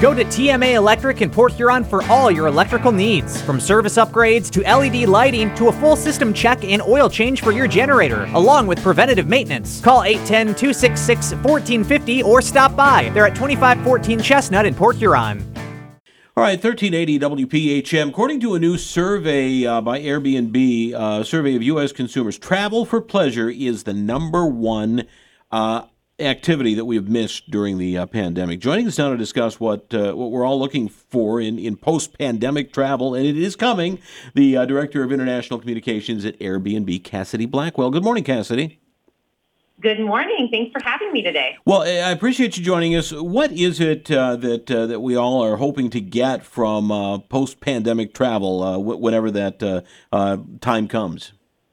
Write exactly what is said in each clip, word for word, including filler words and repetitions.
Go to T M A Electric in Port Huron for all your electrical needs. From service upgrades to L E D lighting to a full system check and oil change for your generator, along with preventative maintenance. Call eight one zero, two six six, one four five zero or stop by. They're at twenty-five fourteen Chestnut in Port Huron. All right, thirteen eighty W P H M. According to a new survey uh, by Airbnb, a uh, survey of U S consumers, travel for pleasure is the number one uh, activity that we have missed during the uh, pandemic. Joining us now to discuss what uh, what we're all looking for in, in post-pandemic travel, and it is coming, the uh, Director of International Communications at Airbnb, Cassidy Blackwell. Good morning, Cassidy. Good morning. Thanks for having me today. Well, I appreciate you joining us. What is it uh, that uh, that we all are hoping to get from uh, post-pandemic travel, uh, w- whenever that uh, uh, time comes?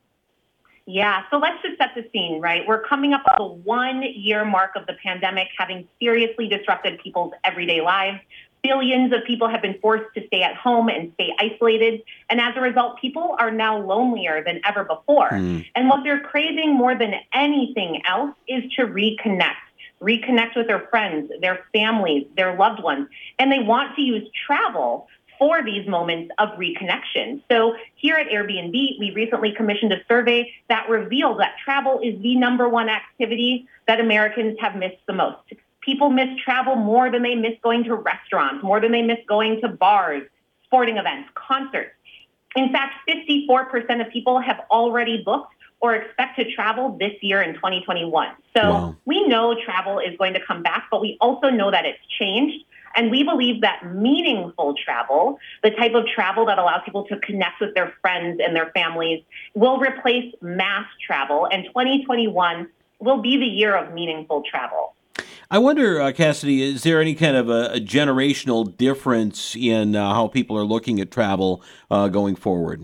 Yeah, so let's just set the scene, right? We're coming up on the one-year mark of the pandemic, having seriously disrupted people's everyday lives. Billions of people have been forced to stay at home and stay isolated. And as a result, people are now lonelier than ever before. Mm. And what they're craving more than anything else is to reconnect, reconnect with their friends, their families, their loved ones. And they want to use travel for these moments of reconnection. So here at Airbnb, we recently commissioned a survey that revealed that travel is the number one activity that Americans have missed the most. People miss travel more than they miss going to restaurants, more than they miss going to bars, sporting events, concerts. In fact, fifty-four percent of people have already booked or expect to travel this year in twenty twenty-one. So wow. We know travel is going to come back, but we also know that it's changed. And we believe that meaningful travel, the type of travel that allows people to connect with their friends and their families, will replace mass travel. And twenty twenty-one will be the year of meaningful travel. I wonder, uh, Cassidy, is there any kind of a, a generational difference in uh, how people are looking at travel uh, going forward?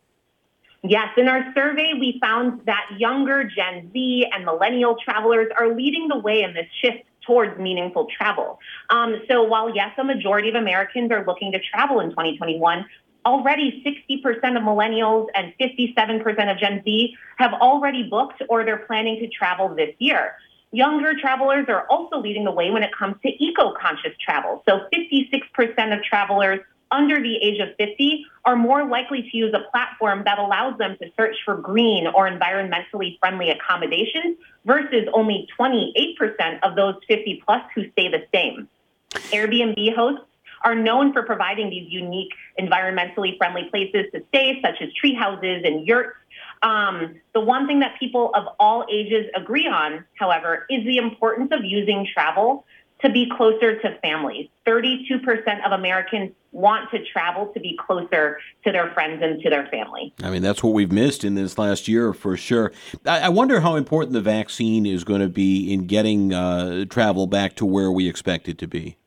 Yes, in our survey, we found that younger Gen Z and millennial travelers are leading the way in this shift towards meaningful travel. Um, so while, yes, a majority of Americans are looking to travel in twenty twenty-one, already sixty percent of millennials and fifty-seven percent of Gen Z have already booked or they're planning to travel this year. Younger travelers are also leading the way when it comes to eco-conscious travel. So fifty-six percent of travelers under the age of fifty are more likely to use a platform that allows them to search for green or environmentally friendly accommodations versus only twenty-eight percent of those fifty plus who stay the same. Airbnb hosts are known for providing these unique environmentally friendly places to stay, such as tree houses and yurts. Um, the one thing that people of all ages agree on, however, is the importance of using travel to be closer to families. thirty-two percent of Americans want to travel to be closer to their friends and to their family. I mean, that's what we've missed in this last year for sure. I, I wonder how important the vaccine is going to be in getting uh, travel back to where we expect it to be.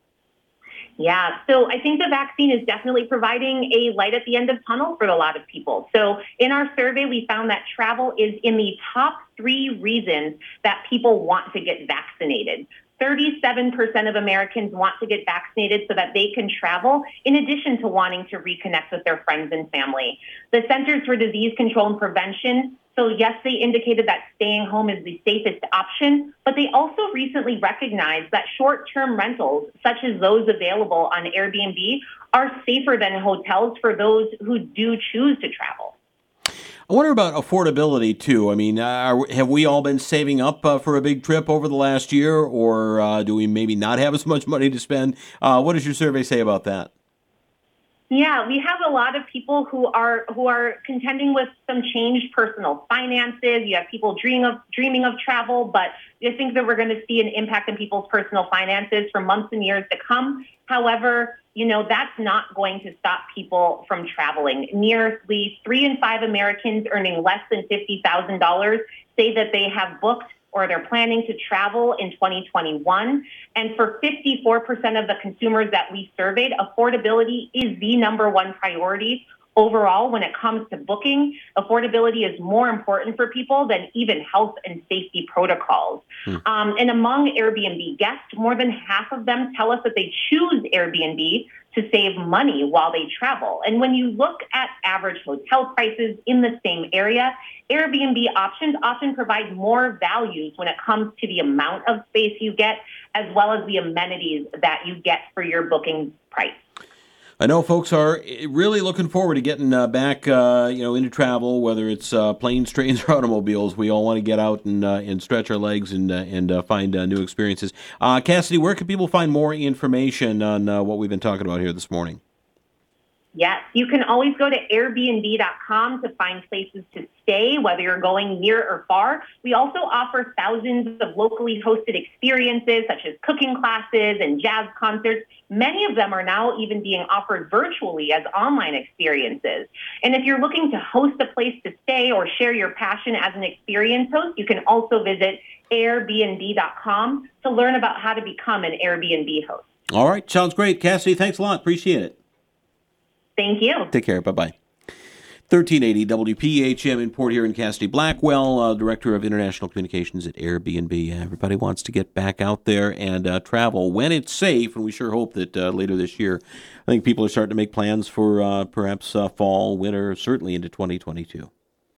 Yeah, so I think the vaccine is definitely providing a light at the end of tunnel for a lot of people. So in our survey, we found that travel is in the top three reasons that people want to get vaccinated. thirty-seven percent of Americans want to get vaccinated so that they can travel, in addition to wanting to reconnect with their friends and family. The Centers for Disease Control and Prevention, so yes, they indicated that staying home is the safest option, but they also recently recognized that short-term rentals, such as those available on Airbnb, are safer than hotels for those who do choose to travel. I wonder about affordability, too. I mean, are, have we all been saving up uh, for a big trip over the last year, or uh, do we maybe not have as much money to spend? Uh, what does your survey say about that? Yeah, we have a lot of people who are who are contending with some changed personal finances. You have people dreaming of dreaming of travel, but I think that we're going to see an impact on people's personal finances for months and years to come. However, you know, that's not going to stop people from traveling. Nearly three in five Americans earning less than fifty thousand dollars say that they have booked or they're planning to travel in twenty twenty-one. And for fifty-four percent of the consumers that we surveyed, affordability is the number one priority. Overall, when it comes to booking, affordability is more important for people than even health and safety protocols. Hmm. Um, and among Airbnb guests, more than half of them tell us that they choose Airbnb to save money while they travel. And when you look at average hotel prices in the same area, Airbnb options often provide more values when it comes to the amount of space you get, as well as the amenities that you get for your booking price. I know folks are really looking forward to getting uh, back, uh, you know, into travel, whether it's uh, planes, trains, or automobiles. We all want to get out and uh, and stretch our legs and uh, and uh, find uh, new experiences. Uh, Cassidy, where can people find more information on uh, what we've been talking about here this morning? Yes, you can always go to airbnb dot com to find places to stay, whether you're going near or far. We also offer thousands of locally hosted experiences, such as cooking classes and jazz concerts. Many of them are now even being offered virtually as online experiences. And if you're looking to host a place to stay or share your passion as an experience host, you can also visit airbnb dot com to learn about how to become an Airbnb host. All right, sounds great. Cassidy, thanks a lot. Appreciate it. Thank you. Take care. Bye-bye. thirteen eighty W P H M in Port Huron. Cassidy Blackwell, uh, Director of International Communications at Airbnb. Everybody wants to get back out there and uh, travel when it's safe, and we sure hope that uh, later this year, I think people are starting to make plans for uh, perhaps uh, fall, winter, certainly into twenty twenty-two.